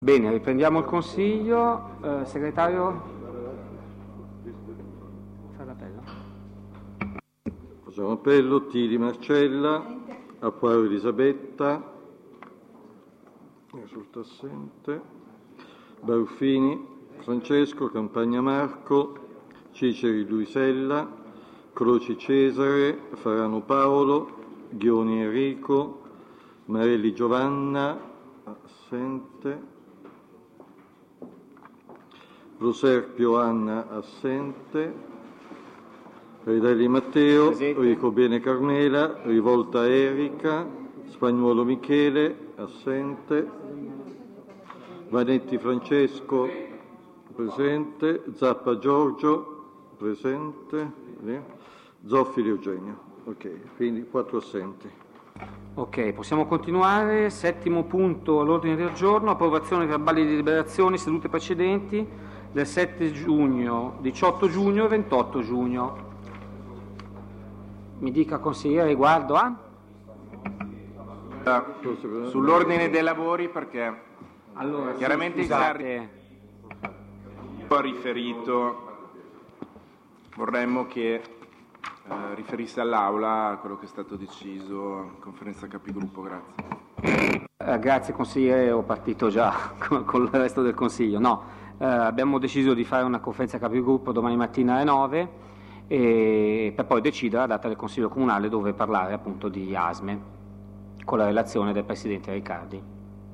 Bene, riprendiamo il consiglio. Segretario? Fa l'appello. Facciamo appello. Tiri Marcella, Acquario Elisabetta, risulta assente, Baruffini Francesco, Campagna Marco, Ciceri Luisella, Croci Cesare, Farano Paolo, Ghioni Enrico, Marelli Giovanna, assente, Proserpio Anna, assente, Redelli Matteo, Presente. Ricobene Carmela, Rivolta Erika, Spagnuolo Michele, assente, Vanetti Francesco, presente, Zappa Giorgio, presente, Zoffili Eugenio. Ok, quindi 4 assenti. Ok, possiamo continuare. Settimo punto all'ordine del giorno: approvazione verbali di deliberazioni sedute precedenti del 7 giugno, 18 giugno e 28 giugno. Mi dica, consigliere, riguardo a? Sull'ordine dei lavori, perché Allora, chiaramente sì, scusate. ha riferito, vorremmo che riferisse all'Aula quello che è stato deciso in conferenza capigruppo. Grazie. Grazie consigliere, ero partito già con il resto del consiglio. No, abbiamo deciso di fare una conferenza capigruppo domani mattina alle 9 e per poi decidere la data del consiglio comunale dove parlare appunto di ASME con la relazione del presidente Riccardi.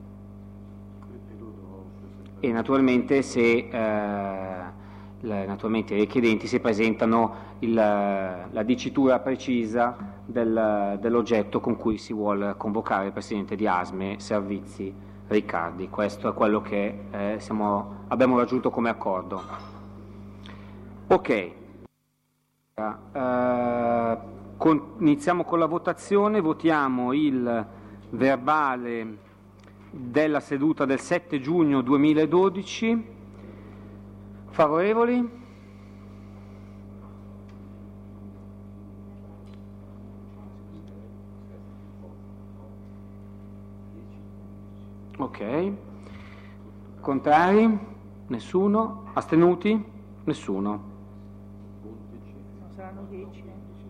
E naturalmente se naturalmente i richiedenti si presentano la dicitura precisa dell'oggetto con cui si vuole convocare il presidente di ASME Servizi Riccardi. Questo è quello che abbiamo raggiunto come accordo. Ok, iniziamo con la votazione. Votiamo il verbale della seduta del 7 giugno 2012. Favorevoli? Ok. Contrari? Nessuno. Astenuti? Nessuno. Non saranno 10?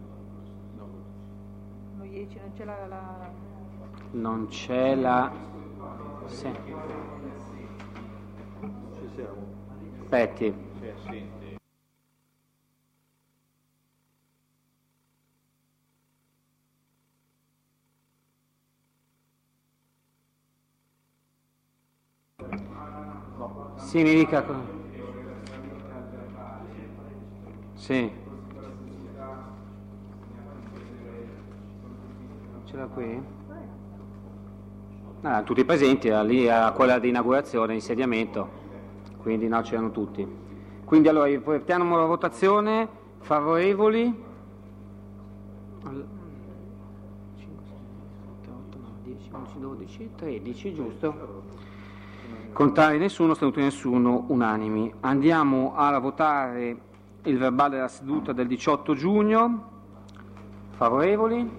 No, 10, non c'è la... Non c'è la... Sì. Ci siamo. Aspetti. Sì, mi dica. Sì. Ce l'ha qui? Tutti presenti, era lì a quella di inaugurazione, insediamento. Quindi no, c'erano tutti. Quindi allora ripetiamo la votazione. Favorevoli? 5, 6, 7, 8, 9, 10, 11, 12, 13, giusto? Contrari nessuno, astenuti nessuno, unanimi. Andiamo a votare il verbale della seduta del 18 giugno. Favorevoli?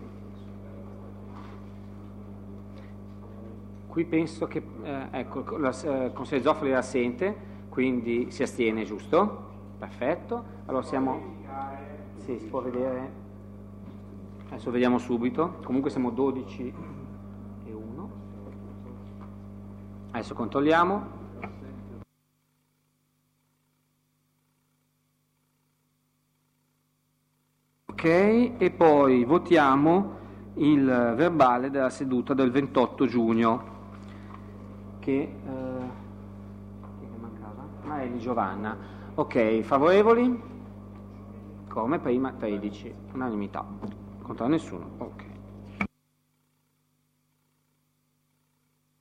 Qui penso che ecco, il consigliere Zoffoli è assente, quindi si astiene, giusto? Perfetto. Allora siamo... Sì, si può vedere. Adesso vediamo subito. Comunque siamo 12 e 1. Adesso controlliamo. Ok, e poi votiamo il verbale della seduta del 28 giugno. Che mancava? Ah, è di Giovanna. Ok, favorevoli? Come prima 13, unanimità. Contro nessuno. Ok.